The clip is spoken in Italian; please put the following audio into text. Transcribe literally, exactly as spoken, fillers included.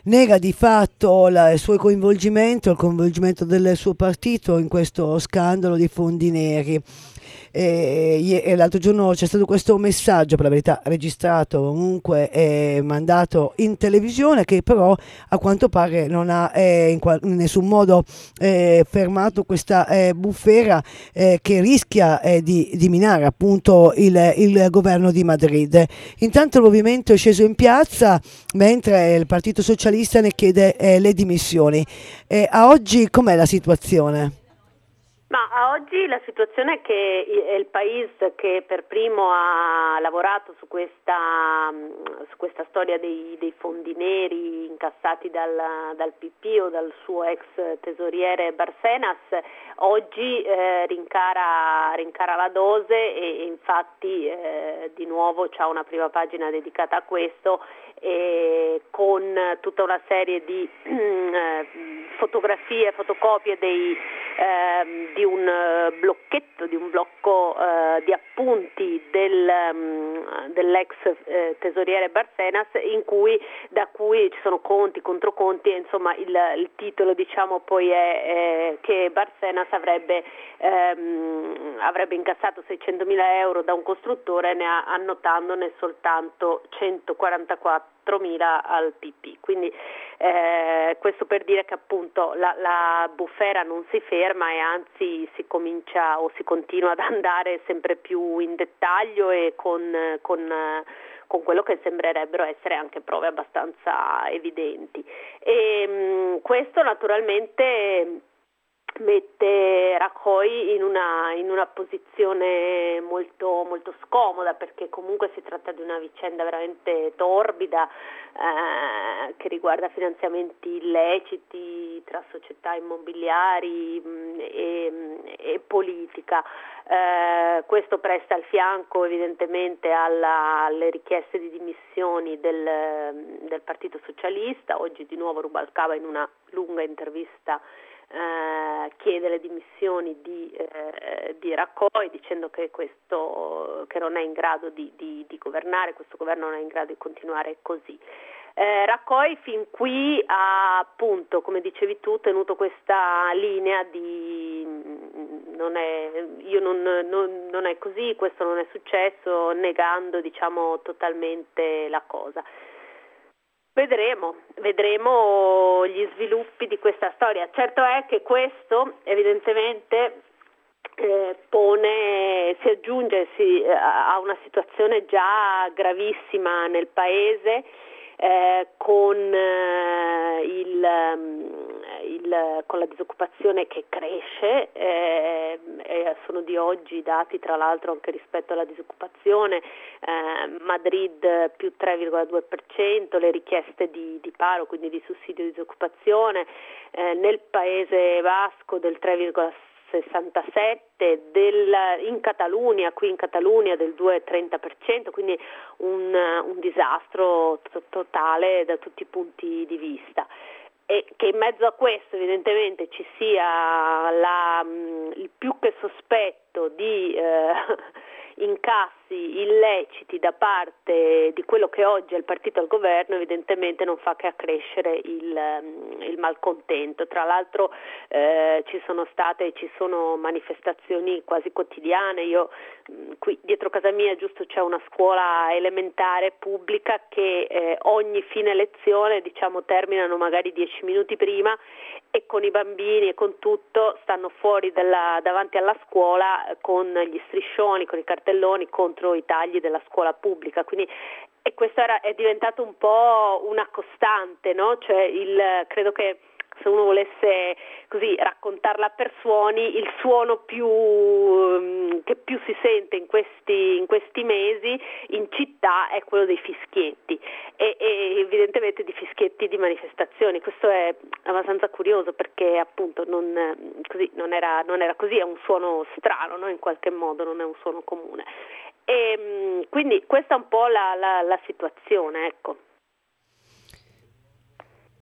nega di fatto la, il suo coinvolgimento, il coinvolgimento del suo partito in questo scandalo di fondi neri. E, e l'altro giorno c'è stato questo messaggio, per la verità registrato, comunque eh, mandato in televisione, che però a quanto pare non ha eh, in, qual- in nessun modo eh, fermato questa eh, bufera eh, che rischia eh, di, di minare appunto il, il governo di Madrid. Intanto il movimento è sceso in piazza mentre il Partito Socialista ne chiede eh, le dimissioni. Eh, a oggi com'è la situazione? Ma a oggi la situazione è che è il paese che per primo ha lavorato su questa, su questa storia dei, dei fondi neri incassati dal, dal P P o dal suo ex tesoriere Bárcenas, oggi eh, rincara, rincara la dose e, e infatti eh, di nuovo c'ha una prima pagina dedicata a questo, e con tutta una serie di eh, fotografie, fotocopie dei, eh, di un blocchetto, di un blocco eh, di appunti del, um, dell'ex eh, tesoriere Bárcenas, in cui, da cui ci sono conti, controconti, e insomma il, il titolo diciamo poi è eh, che Bárcenas avrebbe, ehm, avrebbe incassato seicentomila euro da un costruttore, ne ha, annotandone soltanto centoquarantaquattromila al P P. Quindi eh, questo per dire che appunto la, la bufera non si ferma e anzi si comincia o si continua ad andare sempre più in dettaglio e con, con con quello che sembrerebbero essere anche prove abbastanza evidenti. E mh, questo naturalmente mette Rajoy in una, in una posizione molto, molto scomoda, perché comunque si tratta di una vicenda veramente torbida eh, che riguarda finanziamenti illeciti tra società immobiliari mh, e, e politica. Eh, questo presta il fianco evidentemente alla, alle richieste di dimissioni del, del Partito Socialista. Oggi di nuovo Rubalcaba in una lunga intervista Eh, chiede le dimissioni di, eh, di Rajoy, dicendo che questo che non è in grado di, di, di governare, questo governo non è in grado di continuare così. Eh, Rajoy fin qui ha appunto, come dicevi tu, tenuto questa linea di non è, io non, non, non è così, questo non è successo, negando diciamo totalmente la cosa. Vedremo, vedremo gli sviluppi di questa storia. Certo è che questo evidentemente eh, pone, si aggiunge si, a una situazione già gravissima nel paese, eh, con, eh, il, il, con la disoccupazione che cresce, eh, eh, sono di oggi i dati tra l'altro anche rispetto alla disoccupazione, eh, Madrid più tre virgola due per cento, le richieste di, di paro, quindi di sussidio di disoccupazione, eh, nel Paese Basco del tre virgola sessantasette, del, in Catalunya, qui in Catalunya del due virgola trenta per cento, quindi un, un disastro to- totale da tutti i punti di vista. E che in mezzo a questo evidentemente ci sia la, il più che sospetto di eh, incassi illeciti da parte di quello che oggi è il partito al governo, evidentemente non fa che accrescere il, il malcontento. Tra l'altro eh, ci sono state e ci sono manifestazioni quasi quotidiane. Io mh, qui dietro casa mia giusto c'è una scuola elementare pubblica che eh, ogni fine lezione diciamo terminano magari dieci minuti prima e con i bambini e con tutto stanno fuori dalla, davanti alla scuola eh, con gli striscioni, con i cartelloni contro i tagli della scuola pubblica. Quindi e questo era, è diventato un po' una costante, no? Cioè il, credo che se uno volesse così raccontarla per suoni, il suono più che più si sente in questi, in questi mesi in città è quello dei fischietti e, e evidentemente di fischietti di manifestazioni. Questo è abbastanza curioso perché appunto non, così, non, era, non era così, è un suono strano, no? In qualche modo non è un suono comune. E, quindi questa è un po' la, la, la situazione, ecco.